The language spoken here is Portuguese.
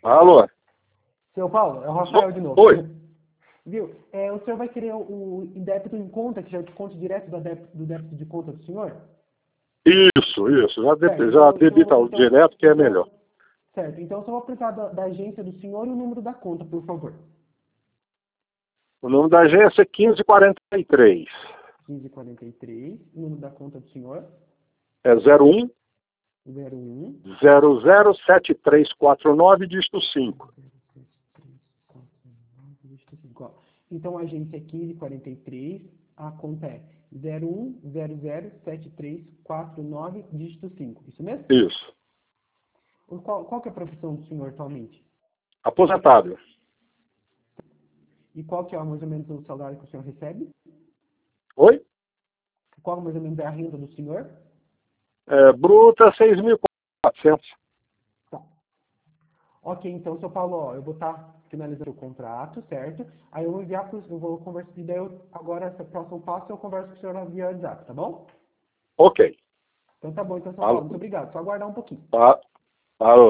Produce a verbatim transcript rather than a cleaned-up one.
Alô? Seu Paulo, é o Rafael de novo. Oi. Viu? É, o senhor vai querer o, o débito em conta, que já desconte direto do débito, do débito de conta do senhor? Isso, isso. Já, Certo, de, já então, debita então, o então, direto, que é melhor. então, certo. Então, eu só vou precisar da, da agência do senhor e o número da conta, por favor. O nome da agência é quinze quarenta e três. quinze quarenta e três, o número da conta do senhor, É zero um zero um. zero zero sete três quatro nove, dígito cinco. Então, a agência é quinze quarenta e três, a conta é zero um zero zero sete três quatro nove, dígito cinco. Isso mesmo? Isso. Qual, qual que é a profissão do senhor atualmente? Aposentado. E qual que é mais ou menos o salário que o senhor recebe? Oi? Qual mais ou menos é a renda do senhor? É, bruta seis mil e quatrocentos. Tá. Ok, então, seu Paulo, ó, eu vou estar finalizando o contrato, certo? Aí eu vou enviar para eu vou conversar, e daí eu, agora, esse próximo passo, eu converso com o senhor via WhatsApp, tá bom? Ok. Então tá bom, então, São Paulo, Alô? muito obrigado. Só aguardar um pouquinho. Tá. Alô?